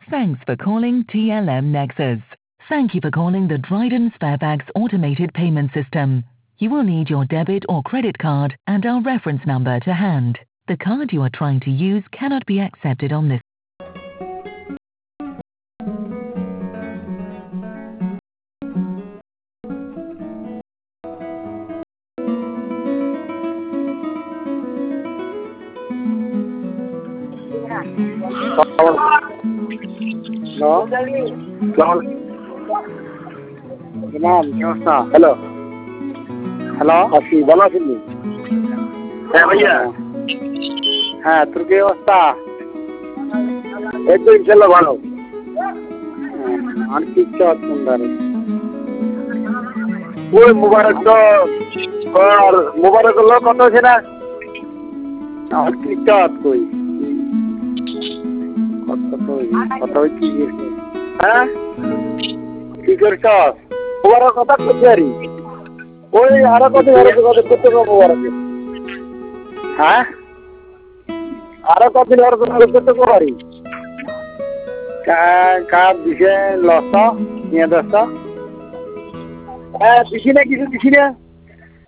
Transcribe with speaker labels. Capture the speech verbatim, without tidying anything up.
Speaker 1: Thanks for calling T L M Nexus. Thank you for calling the Dryden Sparebags automated payment system. You will need your debit or credit card and our reference number to hand. The card you are trying to use cannot be accepted on this.
Speaker 2: Hello? Hello? Imam, Kyosta. Hello? Hello? Ashi, bala sini. Eh, bhaiya. হ্যাঁ তোর কি অবস্থা? একদম ইনশাল্লাহ ভালো। আর কি চাস মুন্ডারে? ওই মুবারক তো আর মুবারক লোক কত আছে না? আর কি চাস কই? কত কই? কত কি করছিস? হ্যাঁ? কি করছস? মুবারক কথা কইছারি। ওই আরো কত আরো কত কত মুবারক। হ্যাঁ? আরো কতদিন আর করতে পারি কার দিছে লস নিয়ে দোস্ত হ্যাঁ দিছি না কিছু দিছি না